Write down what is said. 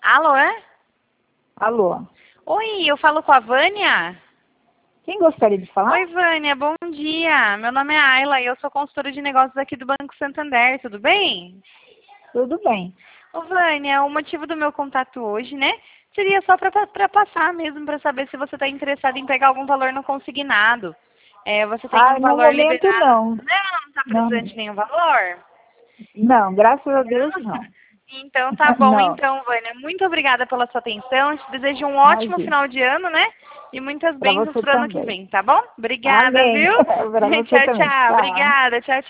Alô, é? Alô? Oi, eu falo com a Vânia? Quem gostaria de falar? Oi, Vânia, bom dia. Meu nome é Ayla e eu sou consultora de negócios aqui do Banco Santander, tudo bem? Tudo bem. Ô, Vânia, o motivo do meu contato hoje, né, seria só para passar mesmo, para saber se você está interessada em pegar algum valor no consignado. Você tem um No valor momento liberado? não. Não está precisando Não, de nenhum valor? não, graças a Deus não. Então tá bom, Não, então, Vânia. Muito obrigada pela sua atenção. Te desejo um ótimo imagina. final de ano, né? E muitas Para bênçãos você para o ano que também. vem, tá bom? Obrigada, Amém. viu? Para você Tchau, também. tchau. Tchau. Obrigada. Tchau, tchau.